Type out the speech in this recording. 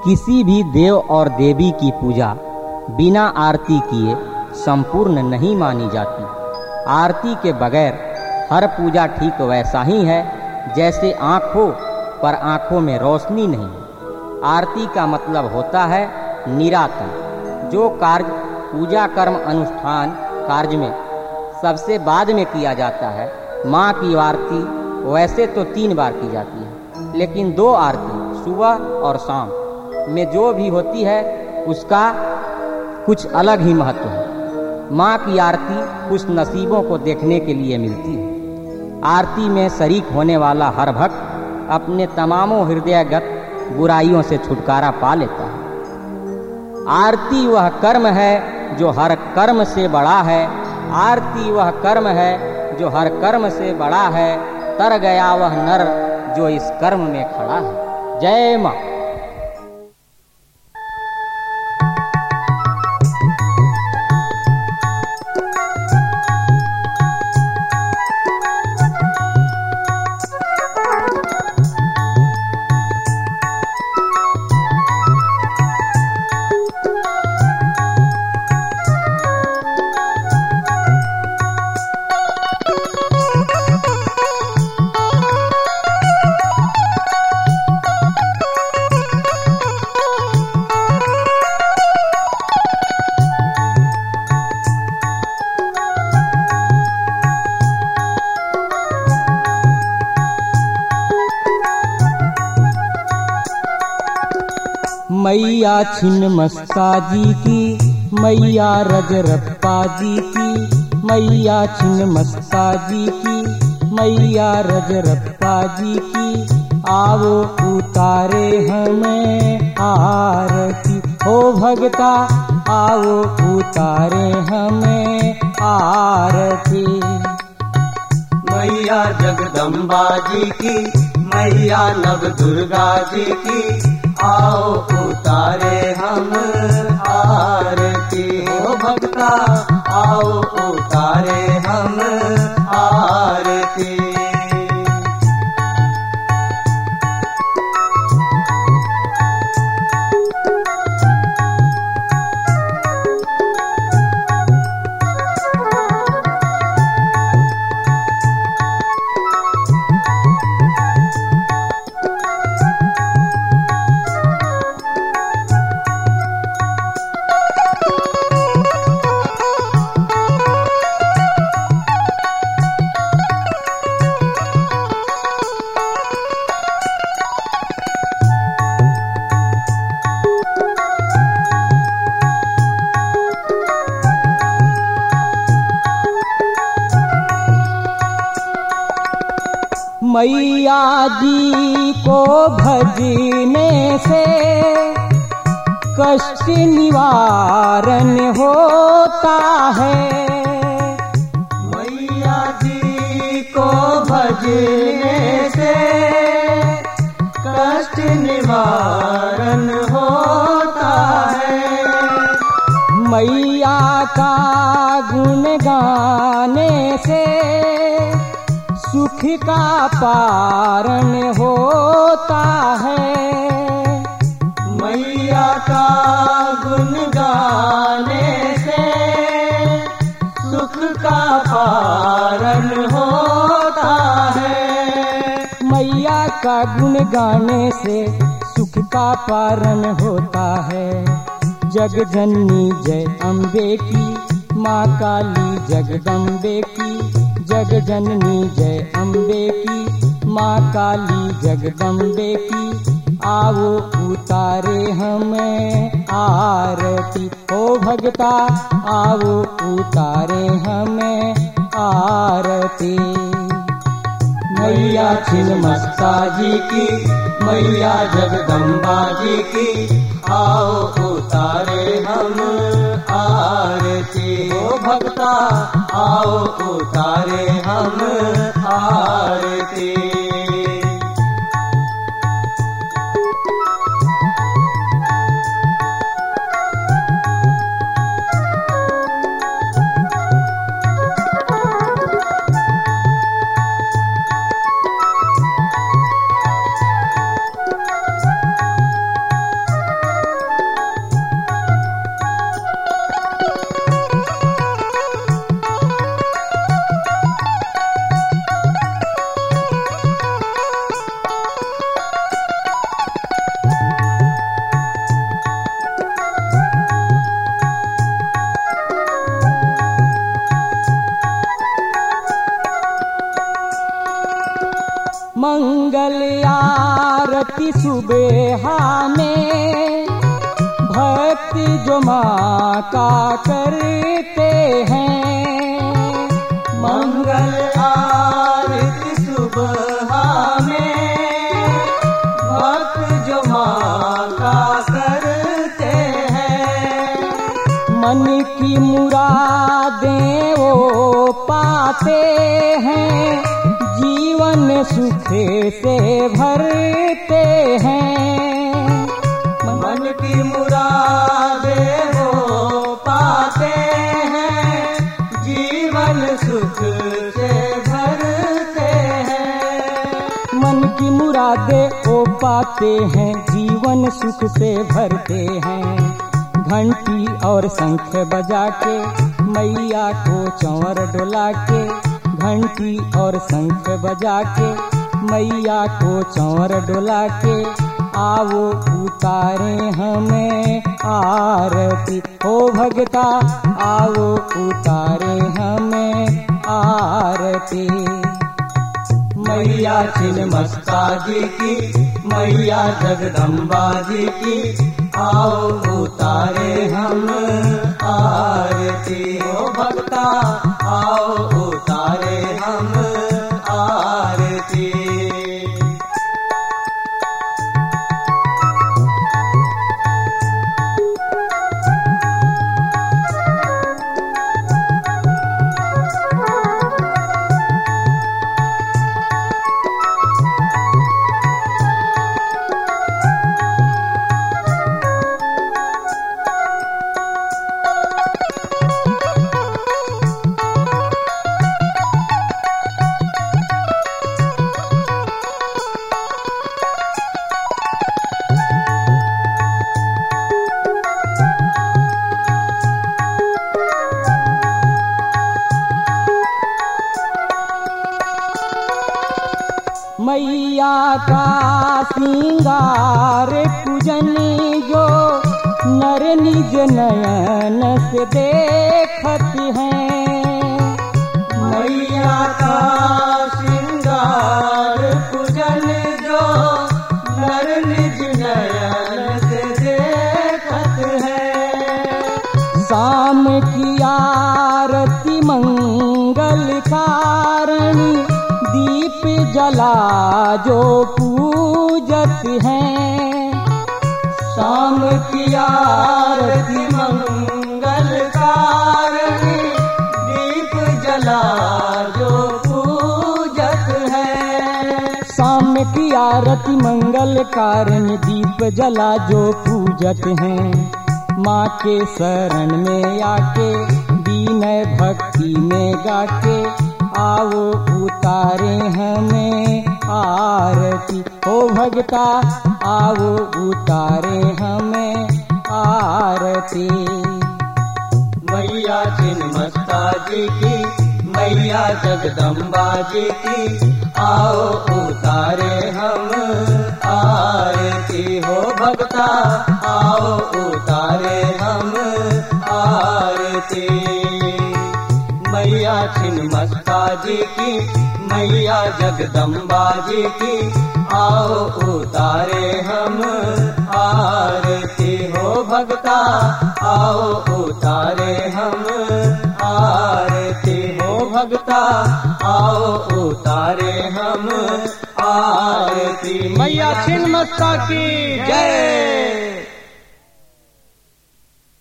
किसी भी देव और देवी की पूजा बिना आरती किए संपूर्ण नहीं मानी जाती। आरती के बगैर हर पूजा ठीक वैसा ही है जैसे आँख हो पर आँखों में रोशनी नहीं। आरती का मतलब होता है निरातन। जो कार्य पूजा कर्म अनुष्ठान कार्य में सबसे बाद में किया जाता है, माँ की आरती वैसे तो 3 बार की जाती है, लेकिन 2 आरती सुबह और शाम में जो भी होती है उसका कुछ अलग ही महत्व है। माँ की आरती कुछ नसीबों को देखने के लिए मिलती है। आरती में शरीक होने वाला हर भक्त अपने तमामों हृदयगत बुराइयों से छुटकारा पा लेता है। आरती वह कर्म है जो हर कर्म से बड़ा है। आरती वह कर्म है जो हर कर्म से बड़ा है। तर गया वह नर जो इस कर्म में खड़ा है। जय माँ। मैया छिन्नमस्ता जी की, मैया रजरप्पा जी की, मैया छिन्नमस्ता जी की, मैया रजरप्पा जी की, आओ उतारे हमें आरती। ओ भगता आओ उतारे हमें आरती। मैया जगदम्बा जी की, मैया नव दुर्गा जी की, आओ उतारे हम आरती। ओ भक्ता आओ उतारे हम आरती। मैया जी को भजने से कष्ट निवारण होता है। मैया जी को भजने से कष्ट निवारण होता है। मैया का गुण गाने से सुख का पारण होता है। मैया का गुण गाने से सुख का पारण होता है। मैया का गुण गाने से सुख का पारण होता है। जग जननी जय अम्बे की, माँ काली जगदम्बे की। जग जननी जय अम्बे की, माँ काली जगदम्बे की। आओ उतारे हमें आरती। ओ भगता आओ उतारे हमें आरती। मैया छिन्नमस्ता जी की, मैया जगदम्बा जी की, आओ उतारे हम आरती। ओ भक्ता आओ उतारे हम आरती। मंगल आरती सुबह में भक्ति जो माँ का करते हैं। मंगल आरती सुबह में भक्त जो माँ का करते हैं। मन की मुरादें वो पाते हैं, जीवन सुख से भरते हैं। मन की मुरादें वो पाते हैं, जीवन सुख से भरते हैं। मन की मुरादें वो पाते हैं, जीवन सुख से भरते हैं। घंटी और शंख बजा के मैया को चंवर डोला के, घंटी और शंख बजा के मैया को चंवर डोला के, आओ उतारे हमें आरती। ओ भगता आओ उतारे हमें आरती। मैया छिन्नमस्ता जी की, मैया जगदम्बा जी की, आओ उतारे हम आरती। ओ भक्ता आओ उतारे हम आरती। मैया का श्रृंगार पूजन जो नर निज नयन से देखत हैं। मैया का श्रृंगार पूजन जो नर निज नयन से देखत है। शाम की आरती मंगल कारणी दीप जला जो पूजत हैं। शाम की आरती मंगल कारणी दीप जला जो पूजत है। शाम की आरती मंगल कारणी दीप जला जो पूजत हैं। माँ के शरण में आके दीनय भक्ति में गाके, आओ उतारे हमें आरती। ओ भगता आओ उतारे हमें आरती। मैया छिन्नमस्ता जी की, मैया जगदम्बा जी की, आओ उतारे हम आरती। हो भक्ता आओ उतारे हम आरती। मैया छिन्नमस्ता जी की, मैया जगदम्बा जी की, आओ उतारे हम आरती। हो भक्ता आओ उतारे हम आरती। हो भक्ता आओ उतारे हम आरती। मैया छिन्नमस्ता की जय।